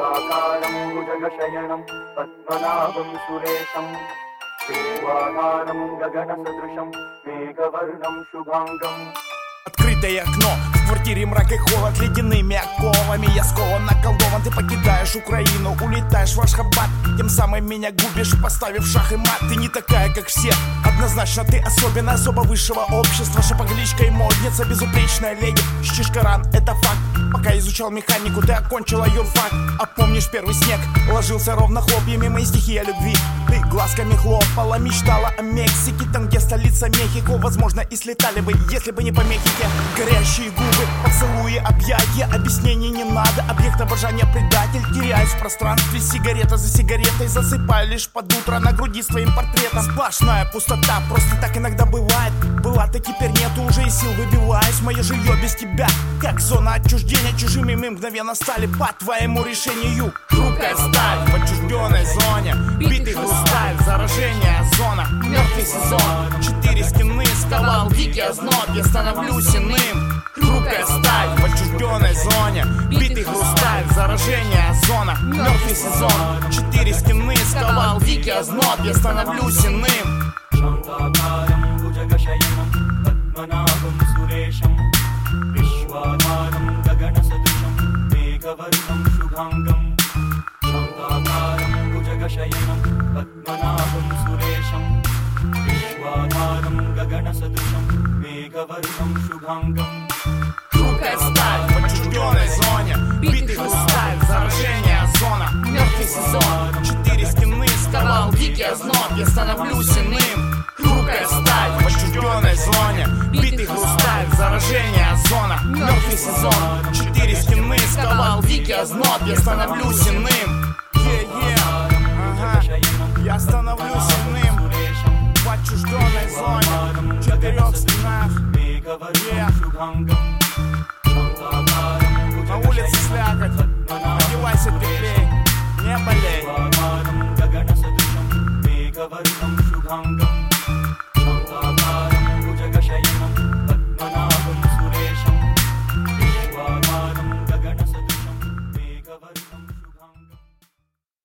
शान्ताकारं भुजगशयनं पद्मनाभं सुरेशं देवाधारं गगनसदृशं मेघवर्णं शुभाङ्गम्. Открытое окно, в квартире мрак и холод ледяными оковами. Я скован, наколдован, ты покидаешь Украину, улетаешь в Ашхабад, тем самым меня губишь, поставив шах и мат. Ты не такая, как все, однозначно ты особенная, особо высшего общества. Шапогличка и модница, безупречная леди. Чишкаран, это факт. Пока изучал механику, ты окончила юрфак. А помнишь первый снег, ложился ровно хлопьями мои стихи о любви. Ты глазками хлопала, мечтала о Мексике, там где столица Мехико. Возможно и слетали бы, если бы не по Мехике. Горящие губы, поцелуи, объятия, объяснений не надо. Объект обожания предатель, теряюсь в пространстве. Сигарета за сигаретой, засыпаю лишь под утро на груди с твоим портретом. Сплошная пустота, просто так иногда бывает. Была, так теперь нету, уже и сил выбиваюсь. Мое жилье без тебя, как зона отчуждения. Чужими мы мгновенно стали по твоему решению. Хрупкая сталь в отчужденной зоне, битый хрусталь, заражение, зона, мертвый сезон. 4 стены сковал дикий озноб, я становлюсь иным. Хрупкая сталь в отчужденной зоне, битый хрусталь, заражение, зона, мертвый сезон. 4 стены сковал дикий озноб, я становлюсь иным. शान्ताकारं भुजगशयनं पद्मनाभं सुरेशं विश्वाधारं गगनसदृशं मेघवर्णं शुभाङ्गम्. शान्ताकारं भुजगशयनं पद्मनाभं सुरेशं विश्वाधारं गगनसदृशं मेघवर्णं शुभाङ्गम्. Хрупкая сталь в отчужденной зоне, битый хрусталь, заражение, зона, мертвый сезон. 4 стены сковал дикий озноб, я становлюсь иным. Хрупкая сталь в отчужденной зоне, битый хрусталь, заражение, зона, мертвый сезон. 4 стены сковал дикий озноб, я становлюсь иным. Ага, я становлюсь иным в отчужденной зоне, 4 стенах. На улице слякоть.